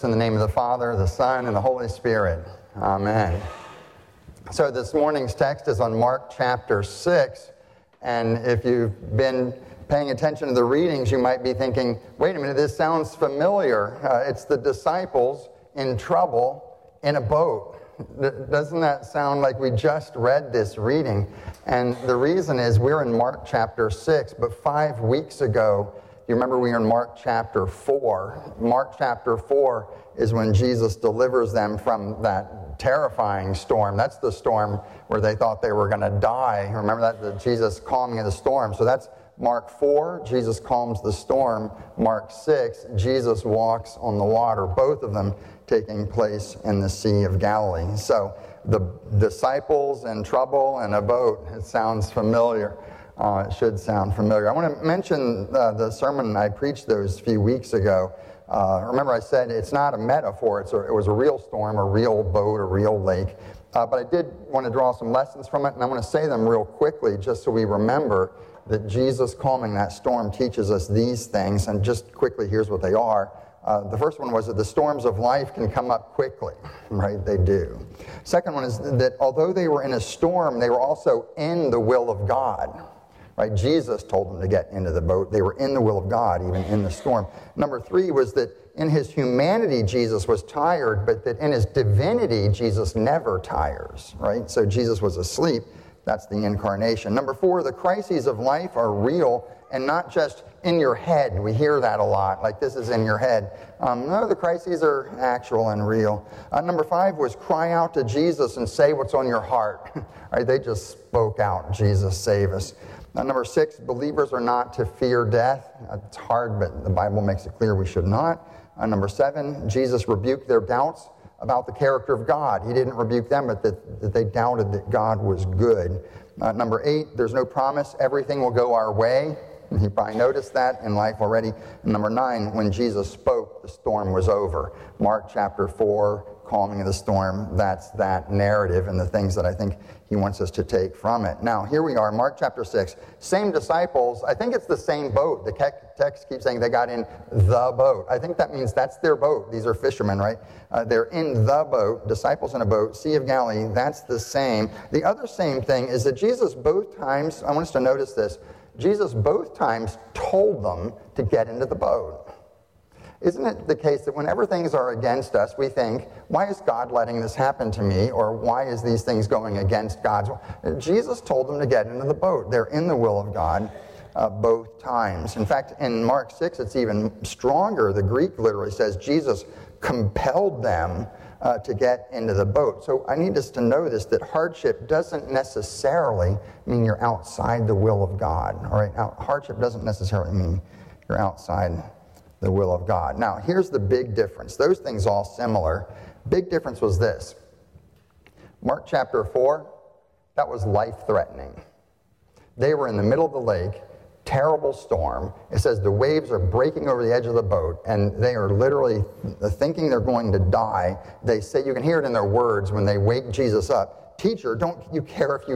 In the name of the Father, the Son, and the Holy Spirit. Amen. So this morning's text is on Mark chapter 6. And if you've been paying attention to the readings, you might be thinking, wait a minute, this sounds familiar. It's the disciples in trouble in a boat. Doesn't that sound like we just read this reading? And the reason is we're in Mark chapter 6, but 5 weeks ago, you remember we were in Mark chapter 4. Mark chapter 4 is when Jesus delivers them from that terrifying storm. That's the storm where they thought they were going to die. Remember that? The Jesus calming of the storm. So that's Mark 4, Jesus calms the storm. Mark 6, Jesus walks on the water. Both of them taking place in the Sea of Galilee. So the disciples in trouble in a boat, it sounds familiar. It should sound familiar. I want to mention the sermon I preached those few weeks ago. Remember I said it's not a metaphor. It was a real storm, a real boat, a real lake. But I did want to draw some lessons from it, and I want to say them real quickly just so we remember that Jesus calming that storm teaches us these things. And just quickly, here's what they are. The first one was that the storms of life can come up quickly, right? They do. Second one is that although they were in a storm, they were also in the will of God. Right? Jesus told them to get into the boat. They were in the will of God, even in the storm. Number 3 was that in his humanity, Jesus was tired, but that in his divinity, Jesus never tires. Right? So Jesus was asleep. That's the incarnation. Number 4, the crises of life are real and not just in your head. We hear that a lot, like this is in your head. No, the crises are actual and real. Number 5 was cry out to Jesus and say what's on your heart. Right? They just spoke out, Jesus, save us. Number 6, believers are not to fear death. It's hard, but the Bible makes it clear we should not. Number 7, Jesus rebuked their doubts about the character of God. He didn't rebuke them, but that they doubted that God was good. Number 8, there's no promise everything will go our way. You probably noticed that in life already. And number 9, when Jesus spoke, the storm was over. Mark chapter 4, calming of the storm, that's that narrative and the things that I think he wants us to take from it. Now, here we are, Mark chapter 6. Same disciples. I think it's the same boat. The text keeps saying they got in the boat. I think that means that's their boat. These are fishermen, right? They're in the boat, disciples in a boat, Sea of Galilee. That's the same. The other same thing is that Jesus both times, I want us to notice this, Jesus both times told them to get into the boat. Isn't it the case that whenever things are against us, we think, why is God letting this happen to me? Or why is these things going against God's will? Jesus told them to get into the boat. They're in the will of God both times. In fact, in Mark 6, it's even stronger. The Greek literally says Jesus compelled them to get into the boat. So I need us to know this, that hardship doesn't necessarily mean you're outside the will of God. All right? Now, hardship doesn't necessarily mean you're outside the will of God. Now, here's the big difference. Those things all similar. Big difference was this. Mark chapter 4, that was life-threatening. They were in the middle of the lake, terrible storm. It says the waves are breaking over the edge of the boat, and they are literally thinking they're going to die. They say, you can hear it in their words when they wake Jesus up. Teacher, don't you care if we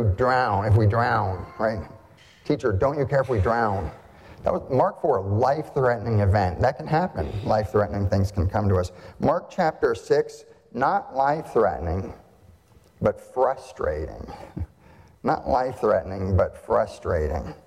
drown, right? Teacher, don't you care if we drown? That was Mark 4, a life-threatening event. That can happen. Life-threatening things can come to us. Mark chapter 6, not life-threatening, but frustrating. Not life-threatening, but frustrating.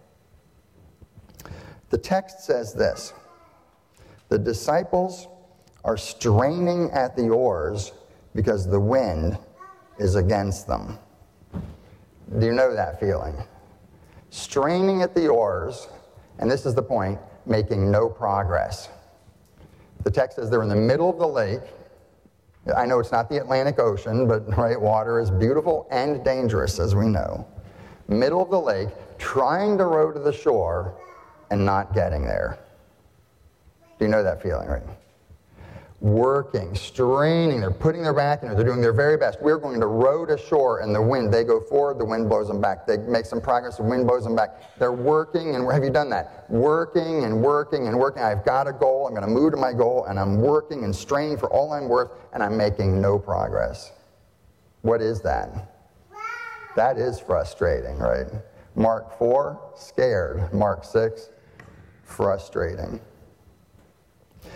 The text says this: the disciples are straining at the oars because the wind is against them. Do you know that feeling? Straining at the oars, and this is the point, making no progress. The text says they're in the middle of the lake. I know it's not the Atlantic Ocean, but right, water is beautiful and dangerous, as we know. Middle of the lake, trying to row to the shore and not getting there. Do you know that feeling, right? Working, straining, they're putting their back in it, they're doing their very best. We're going to row to shore, and the wind, they go forward, the wind blows them back. They make some progress, the wind blows them back. They're working, and have you done that? Working and working and working. I've got a goal, I'm going to move to my goal, and I'm working and straining for all I'm worth, and I'm making no progress. What is that? That is frustrating, right? Mark 4, scared. Mark 6, frustrating.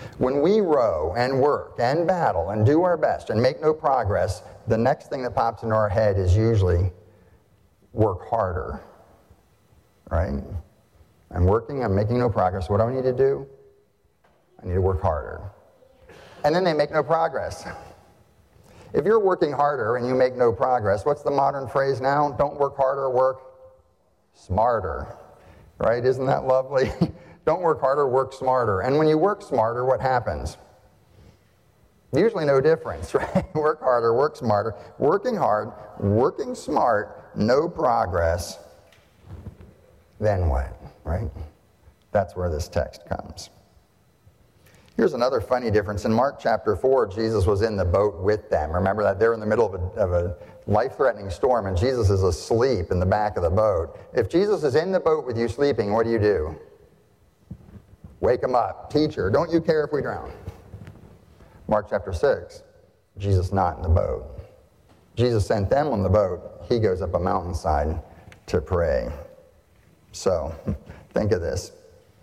When we row and work and battle and do our best and make no progress, the next thing that pops into our head is usually work harder, right? I'm working, I'm making no progress. What do I need to do? I need to work harder. And then they make no progress. If you're working harder and you make no progress, what's the modern phrase now? Don't work harder, work smarter, right? Isn't that lovely? Don't work harder, work smarter. And when you work smarter, what happens? Usually no difference, right? Work harder, work smarter. Working hard, working smart, no progress. Then what, right? That's where this text comes. Here's another funny difference. In Mark chapter 4, Jesus was in the boat with them. Remember that? They're in the middle of a life-threatening storm, and Jesus is asleep in the back of the boat. If Jesus is in the boat with you sleeping, what do? Wake him up. Teacher, don't you care if we drown? Mark chapter 6, Jesus not in the boat. Jesus sent them on the boat. He goes up a mountainside to pray. So, think of this.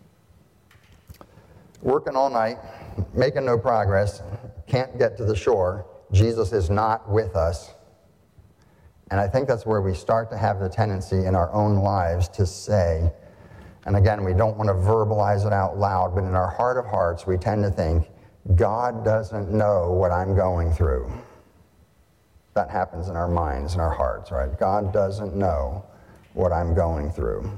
Working all night, making no progress, can't get to the shore. Jesus is not with us. And I think that's where we start to have the tendency in our own lives to say, and again, we don't want to verbalize it out loud, but in our heart of hearts, we tend to think, God doesn't know what I'm going through. That happens in our minds and our hearts, right? God doesn't know what I'm going through.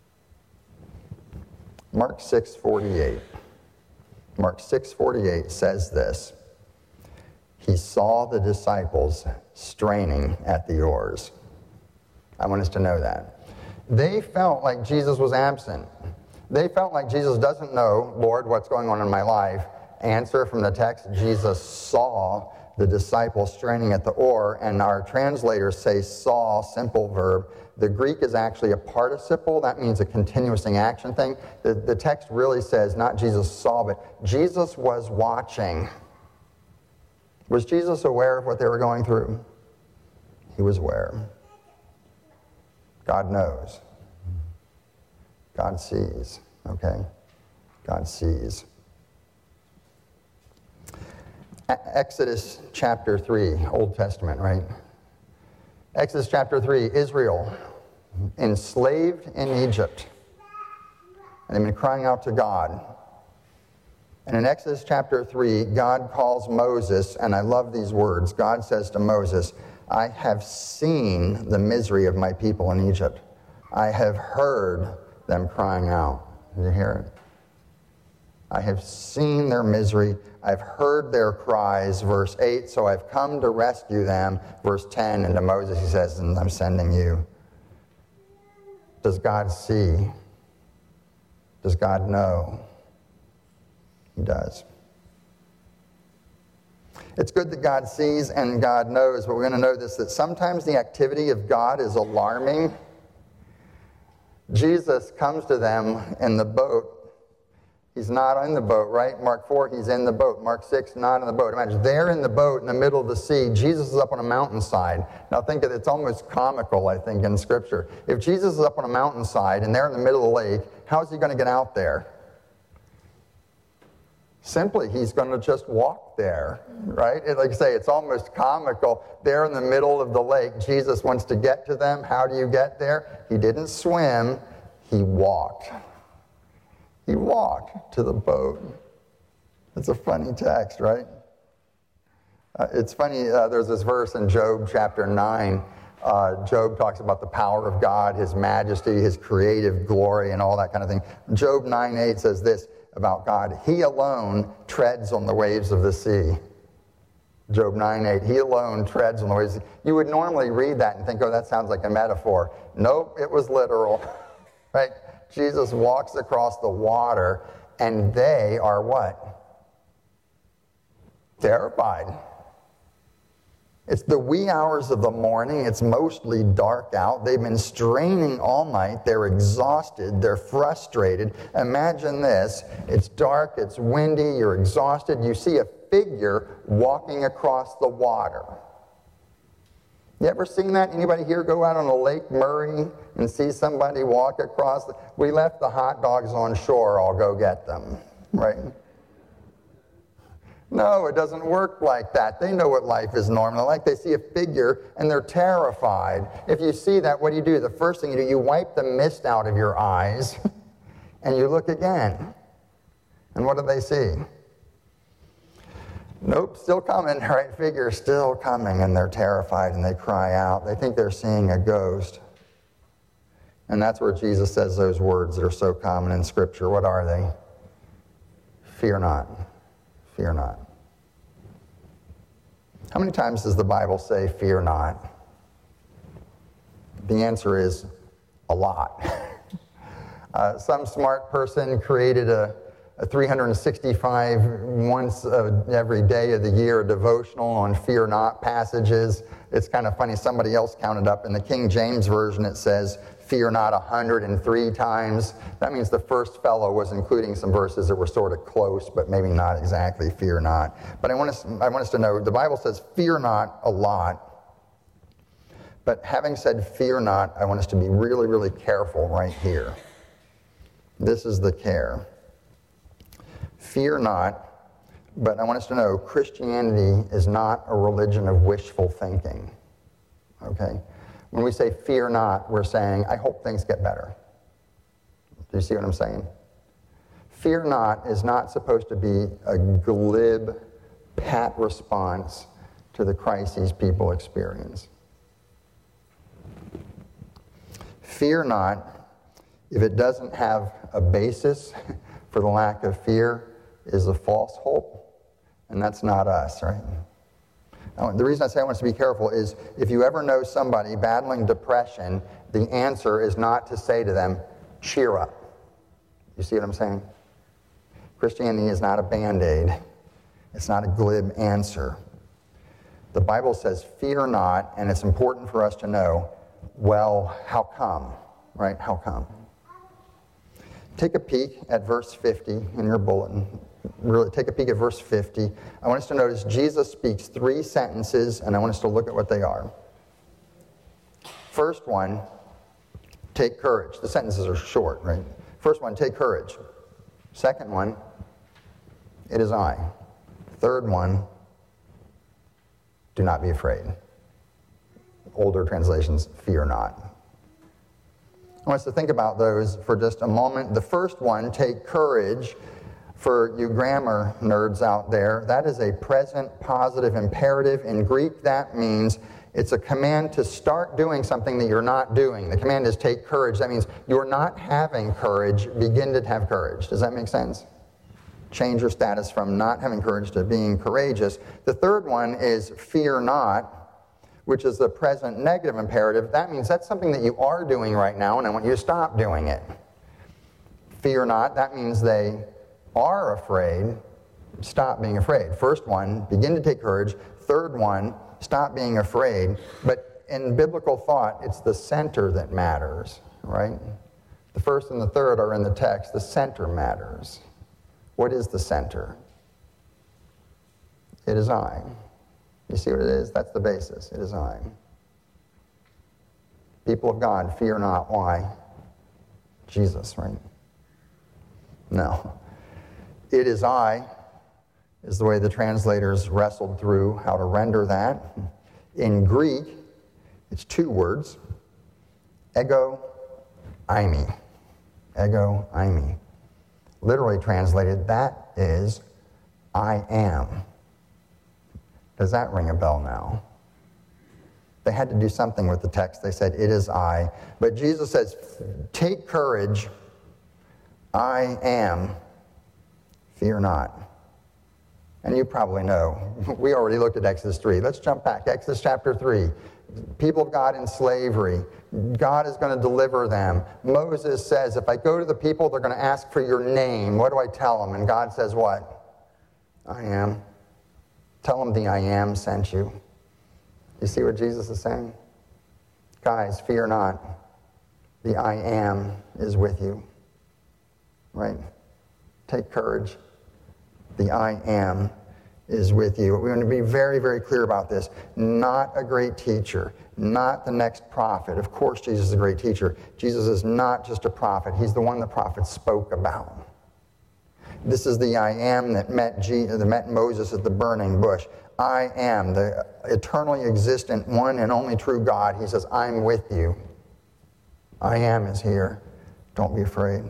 Mark 6:48. Mark 6:48 says this. He saw the disciples straining at the oars. I want us to know that. They felt like Jesus was absent. They felt like Jesus doesn't know, Lord, what's going on in my life. Answer from the text, Jesus saw the disciples straining at the oar, and our translators say saw, simple verb. The Greek is actually a participle. That means a continuousing action thing. The text really says not Jesus saw, but Jesus was watching. Was Jesus aware of what they were going through? He was aware. God knows. God sees, okay? God sees. Exodus chapter 3, Old Testament, right? Exodus chapter 3, Israel, enslaved in Egypt. And they've been crying out to God. And in Exodus chapter 3, God calls Moses, and I love these words. God says to Moses, I have seen the misery of my people in Egypt. I have heard them crying out. Did you hear it? I have seen their misery. I've heard their cries, verse 8, so I've come to rescue them. Verse 10, and to Moses he says, and I'm sending you. Does God see? Does God know? He does. It's good that God sees and God knows, but we're going to know this, that sometimes the activity of God is alarming. Jesus comes to them in the boat. He's not in the boat, right? Mark 4, he's in the boat. Mark 6, not in the boat. Imagine, they're in the boat in the middle of the sea. Jesus is up on a mountainside. Now think of it, it's almost comical, I think, in Scripture. If Jesus is up on a mountainside and they're in the middle of the lake, how is he going to get out there? Simply, he's going to just walk there, right? Like I say, it's almost comical. They're in the middle of the lake. Jesus wants to get to them. How do you get there? He didn't swim. He walked. He walked to the boat. It's a funny text, right? It's funny, there's this verse in Job chapter 9. Job talks about the power of God, his majesty, his creative glory, and all that kind of thing. Job 9:8 says this about God. He alone treads on the waves of the sea. Job 9:8. He alone treads on the waves. You would normally read that and think, oh, that sounds like a metaphor. Nope, it was literal. Right? Jesus walks across the water, and they are what? Terrified. It's the wee hours of the morning. It's mostly dark out. They've been straining all night. They're exhausted. They're frustrated. Imagine this. It's dark. It's windy. You're exhausted. You see a figure walking across the water. You ever seen that? Anybody here go out on a Lake Murray and see somebody walk across? We left the hot dogs on shore. I'll go get them, right? No, it doesn't work like that. They know what life is normally like. They see a figure and they're terrified. If you see that, what do? The first thing you do, you wipe the mist out of your eyes and you look again. And what do they see? Nope, still coming, right? Figure still coming, and they're terrified and they cry out. They think they're seeing a ghost. And that's where Jesus says those words that are so common in Scripture. What are they? Fear not. Fear not. How many times does the Bible say, fear not? The answer is a lot. Some smart person created a 365 once every day of the year devotional on fear not passages. It's kind of funny, somebody else counted up. In the King James Version it says, fear not 103 times. That means the first fellow was including some verses that were sort of close, but maybe not exactly fear not. But I want us to know, the Bible says fear not a lot. But having said fear not, I want us to be really, really careful right here. This is the care. Fear not, but I want us to know Christianity is not a religion of wishful thinking. Okay? When we say fear not, we're saying, I hope things get better. Do you see what I'm saying? Fear not is not supposed to be a glib, pat response to the crises people experience. Fear not, if it doesn't have a basis for the lack of fear, is a false hope, and that's not us, right? Now, the reason I say I want us to be careful is if you ever know somebody battling depression, the answer is not to say to them, cheer up. You see what I'm saying? Christianity is not a Band-Aid. It's not a glib answer. The Bible says, fear not, and it's important for us to know, well, how come? Right? How come? Take a peek at verse 50 in your bulletin. Really, take a peek at verse 50. I want us to notice Jesus speaks 3 sentences, and I want us to look at what they are. First one, take courage. The sentences are short, right? First one, take courage. Second one, it is I. Third one, do not be afraid. Older translations, fear not. I want us to think about those for just a moment. The first one, take courage. For you grammar nerds out there, that is a present positive imperative. In Greek, that means it's a command to start doing something that you're not doing. The command is take courage. That means you're not having courage, begin to have courage. Does that make sense? Change your status from not having courage to being courageous. The third one is fear not, which is the present negative imperative. That means that's something that you are doing right now, and I want you to stop doing it. Fear not, that means they are afraid, stop being afraid. First one, begin to take courage. Third one, stop being afraid. But in biblical thought, it's the center that matters, right? The first and the third are in the text. The center matters. What is the center? It is I. You see what it is? That's the basis. It is I. People of God, fear not. Why? Jesus, right? No. It is I is the way the translators wrestled through how to render that. In Greek, it's 2 words. Ego, eimi. Ego, eimi. Literally translated, that is, I am. Does that ring a bell now? They had to do something with the text. They said, it is I. But Jesus says, take courage. I am. Fear not. And you probably know. We already looked at Exodus 3. Let's jump back. Exodus chapter 3. People of God in slavery. God is going to deliver them. Moses says, if I go to the people, they're going to ask for your name. What do I tell them? And God says what? I am. Tell them the I am sent you. You see what Jesus is saying? Guys, fear not. The I am is with you. Right? Take courage. The I am is with you. We want to be very, very clear about this. Not a great teacher. Not the next prophet. Of course, Jesus is a great teacher. Jesus is not just a prophet. He's the one the prophets spoke about. This is the I am that met Moses at the burning bush. I am, the eternally existent one and only true God. He says, I'm with you. I am is here. Don't be afraid.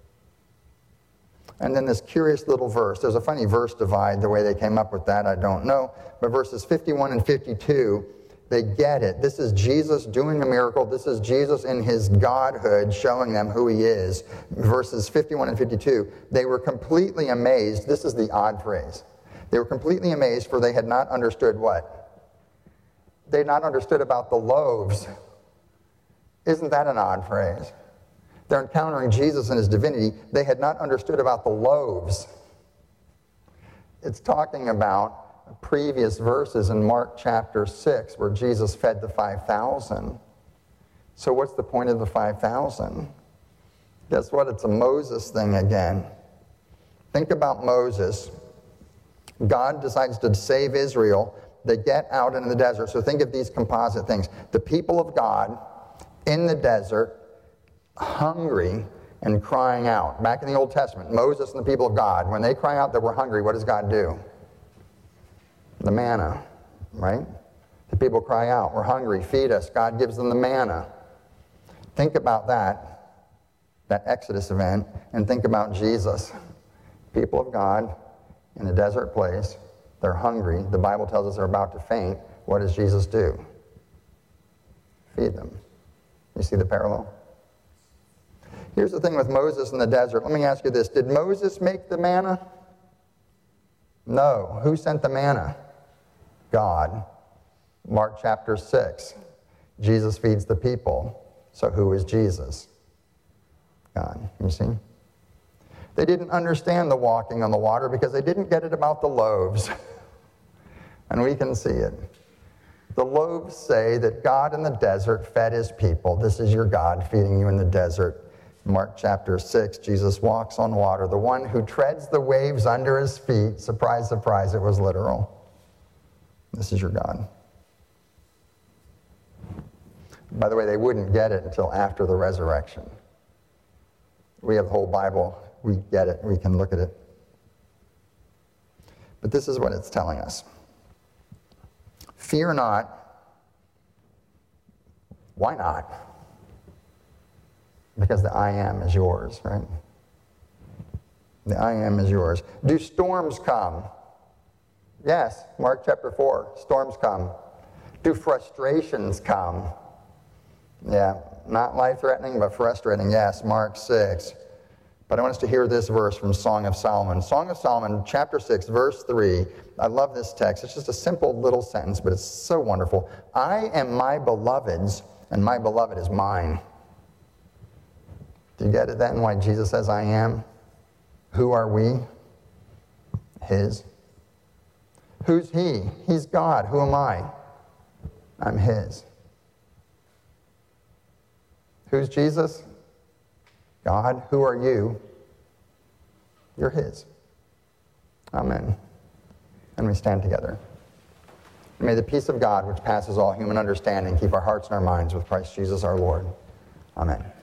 And then this curious little verse. There's a funny verse divide. The way they came up with that, I don't know. But verses 51 and 52, they get it. This is Jesus doing a miracle. This is Jesus in his godhood showing them who he is. Verses 51 and 52, they were completely amazed. This is the odd phrase. They were completely amazed, for they had not understood what? They had not understood about the loaves. Isn't that an odd phrase? They're encountering Jesus and his divinity. They had not understood about the loaves. It's talking about previous verses in Mark chapter 6 where Jesus fed the 5,000. So what's the point of the 5,000? Guess what? It's a Moses thing again. Think about Moses. God decides to save Israel. They get out into the desert. So think of these composite things. The people of God in the desert, hungry and crying out. Back in the Old Testament, Moses and the people of God, when they cry out that we're hungry, what does God do? The manna, right? The people cry out, we're hungry, feed us. God gives them the manna. Think about that Exodus event, and think about Jesus. People of God in a desert place, they're hungry. The Bible tells us they're about to faint. What does Jesus do? Feed them. You see the parallel? Here's the thing with Moses in the desert. Let me ask you this. Did Moses make the manna? No. Who sent the manna? God. Mark chapter 6. Jesus feeds the people. So who is Jesus? God. You see? They didn't understand the walking on the water because they didn't get it about the loaves. And we can see it. The loaves say that God in the desert fed his people. This is your God feeding you in the desert. Mark chapter 6, Jesus walks on water. The one who treads the waves under his feet. Surprise, surprise, it was literal. This is your God. By the way, they wouldn't get it until after the resurrection. We have the whole Bible. We get it. We can look at it. But this is what it's telling us. Fear not. Why not? Because the I am is yours, right? The I am is yours. Do storms come? Yes, Mark chapter 4, storms come. Do frustrations come? Yeah, not life-threatening, but frustrating. Yes, Mark 6. But I want us to hear this verse from Song of Solomon. Song of Solomon, chapter 6, verse 3. I love this text. It's just a simple little sentence, but it's so wonderful. I am my beloved's, and my beloved is mine. Do you get it then, why Jesus says I am? Who are we? His. Who's he? He's God. Who am I? I'm his. Who's Jesus? God. Who are you? You're his. Amen. And we stand together. May the peace of God, which passes all human understanding, keep our hearts and our minds with Christ Jesus our Lord. Amen.